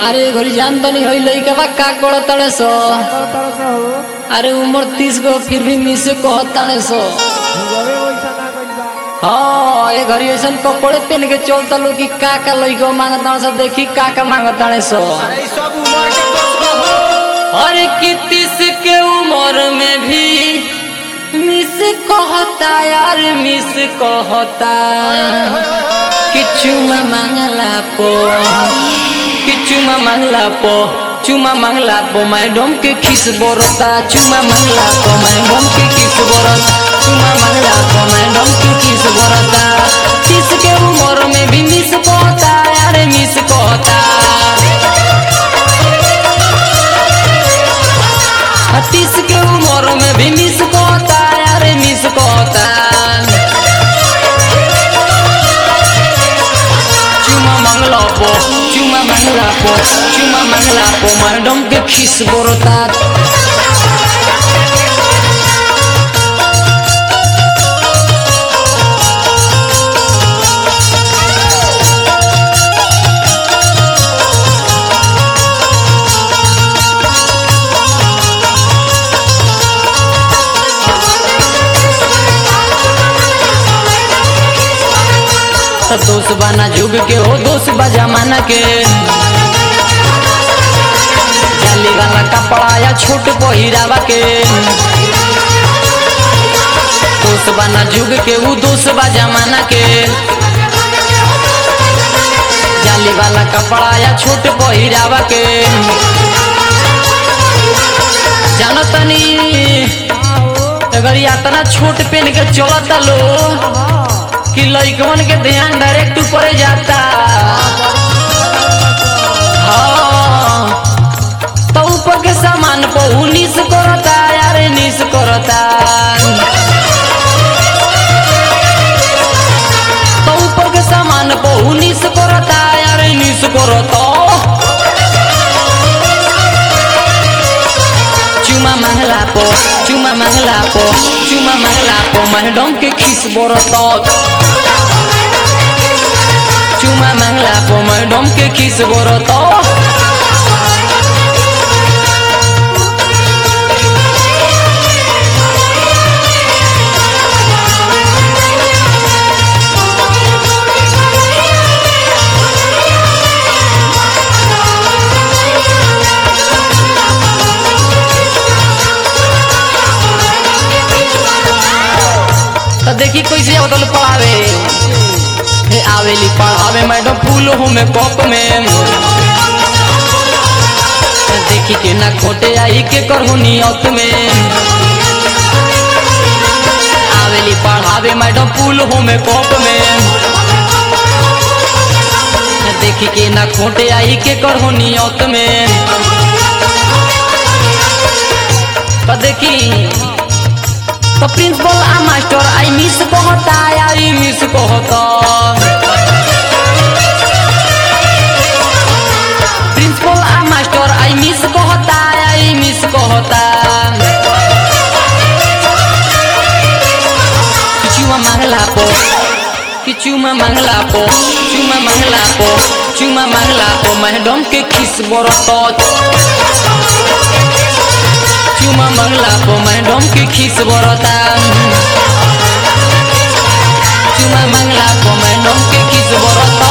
अरे घरी जान तो नहीं होई लइका बा का करतड़े सो अरे उम्र 30 को फिर भी मिस कहताने सो हाँ ये घरी ऐसा कपड़े पहन के चलता लोग कि का लइका मांगता सब देखी का मांगताने सो अरे कि 30 के उम्र में भी मिस कहता यार मिस कहता कि चुमा मांगला पो मैडम के खिस बरता चुमा मांगला पो मैडम के खिस बरता चुमा मांगला पो मैडम के खिस बरता 30 के उम्र में भी मिस कहता यार मिस कहता 30 के उम्र में भी मिस कहता यार मिस कहता चुमा मांगला पो मैडम के खिस बरता दोस्त बना जुग के हो दोस्त बा जमाना के जाली वाला कपड़ा या छोट पहिरावा के दोस्त बना जुग के वो दोस्त बा जमाना के जाली वाला कपड़ा या छोट पहिरावा के जानो तनी अगर यातना छोट पहन के चलता लो कि लइकवन के ध्यान डायरेक्ट ऊपर जाता हाँ तो ऊपर के सामान को उनिस करता यार निस करता तो ऊपर के सामान को उनिस करता यार निस करता चुमा मांगला पो मैडम के खिस बरता चुमा मांगला पो मैडम के खिस बरता तो देखी कैसे बदल पढ़ावे आवेली पढ़ावे मैडम फूल हो में कप में देखी के ना खोटे आई के करहु नियत में आवेली पढ़ावे मैडम फूल हो में कप में देखी के ना खोटे आई के करहु नियत में तो देखी तो प्रिंसिपल आ मास्टर आई मिस कहता आई मिस कहता प्रिंसिपल आ मास्टर आई मिस कहता आई मिस कहता चुमा मांगला पो मैडम के खिस बरता चुमा मांगला पो मैडम के खिस बरता चुमा मांगला पो मैडम के खिस बरता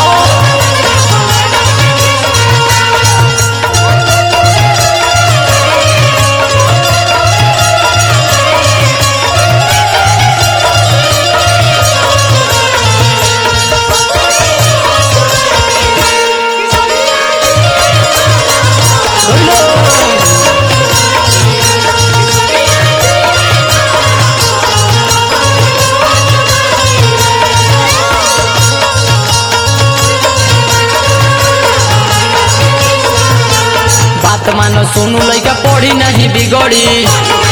मानो सोनू लइका पढ़ी नहीं बिगड़ी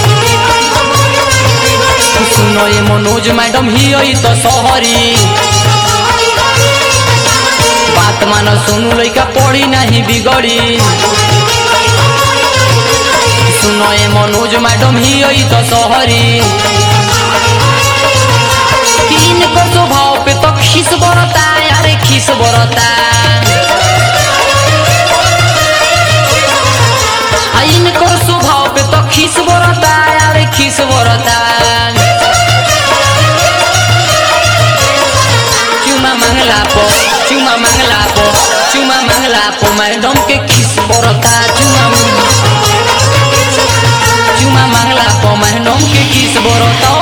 सुनो ये मनोज मैडम ही तो सहरी बात मानो सोनू लइका पढ़ी नहीं बिगड़ी सुनो ये मनोज मैडम ही तो सहरी तीन को स्वभाव पे तो खिस बरता यार खिस बरता इनकर स्वभाव पे तो खीस बरता अरे खीस बरता चुमा मांगला पो मैडम के खीस बरता चुमा मांगला पो मैडम के खीस बरता